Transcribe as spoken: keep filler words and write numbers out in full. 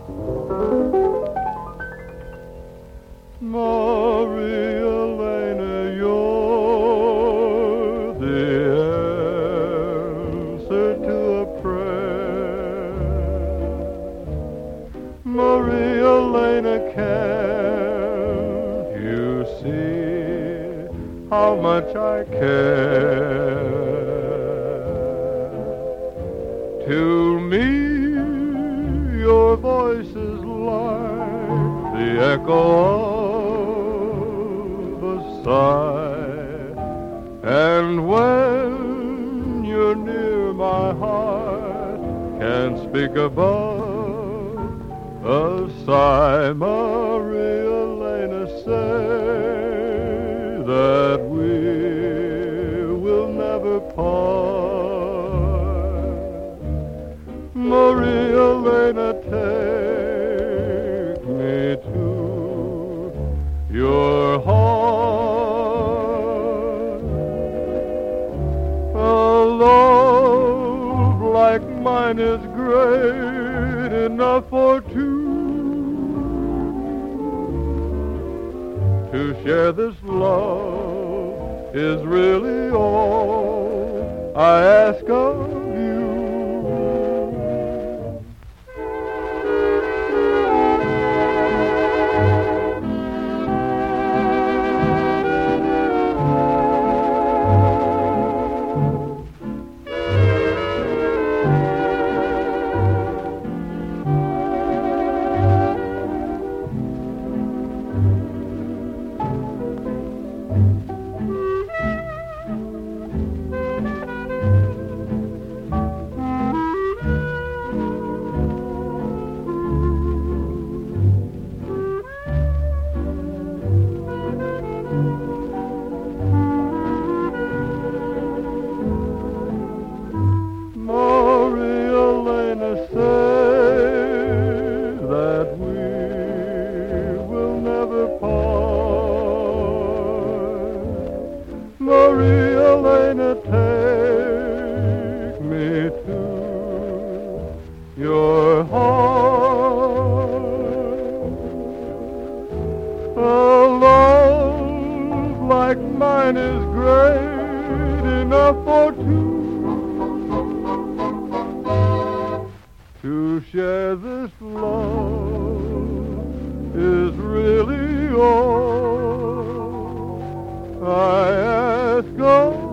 Maria Elena, you're the answer to a prayer. Maria Elena, can't you see how much I care? To me, your voice is like the echo of a sigh, and when you're near, my heart can't speak above a sigh. Maria Elena, say that we will never part. Maria Elena, take me to your heart. A love like mine is great enough for two. To share this love is really all I ask of you. Maria Elena, take me to your heart. A love like mine is great enough for two. To share this love is really all I ask of